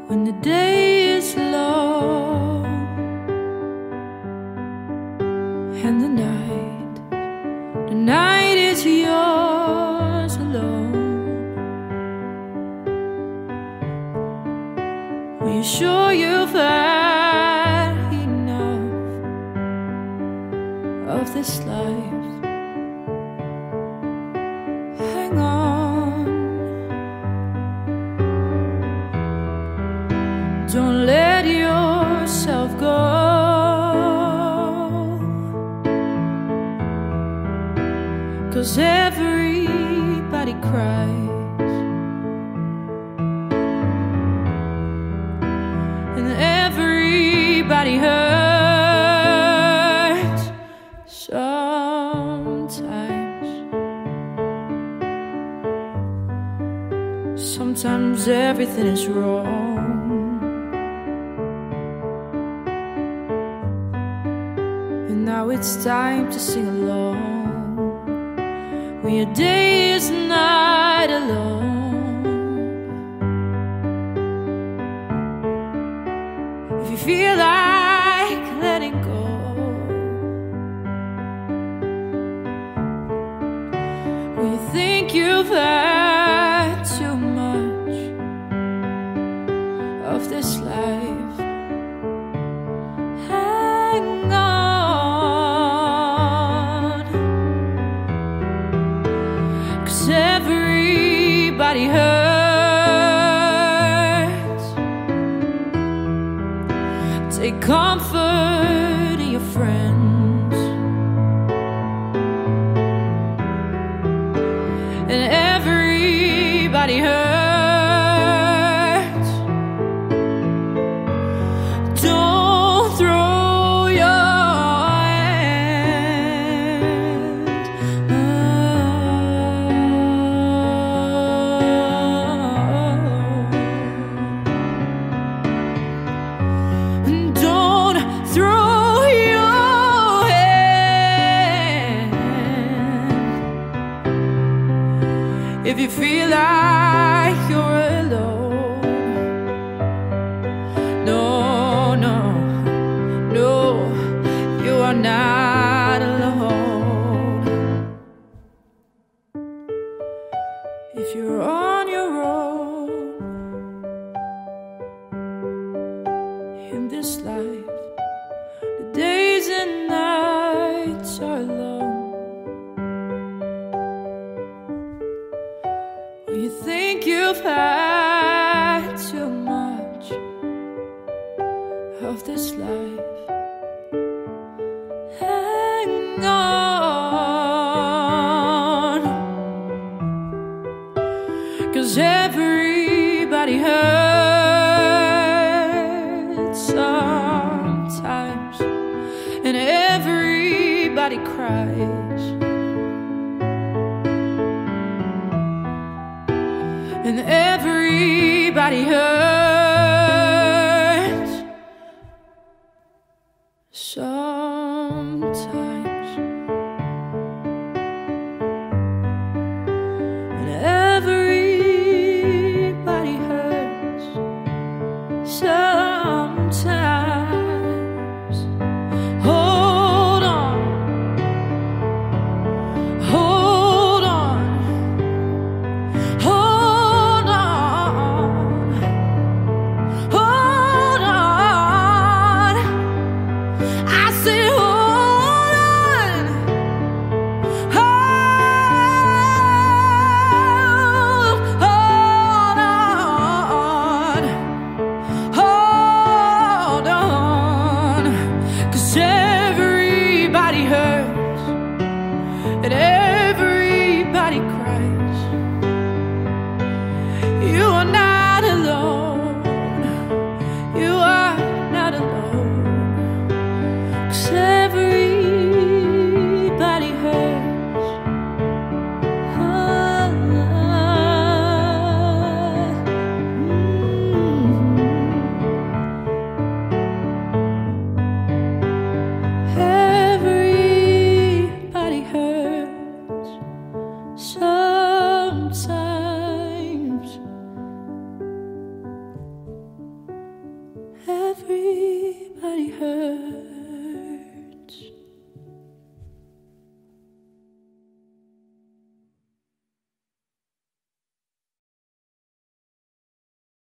when the day is long and the night is yours alone. When you're sure you've had enough of this life, hang on. Don't let yourself go, 'cause everybody cries and everybody hurts sometimes. Sometimes everything is wrong, and now it's time to sing along. When your day is not alone, if you feel like letting go, when you think you've had too much of this life, hang on, 'cause everybody hurts. Take comfort in your friends, and everybody hurts. Don't throw your hand Don't throw your hand if you feel like you're alone. No, no, no, you are not alone. If you're on your own in this life, the days and nights are long. When you think you've had too much of this life, hang on, 'cause everybody hurts sometimes, and everybody cries, and everybody hurts.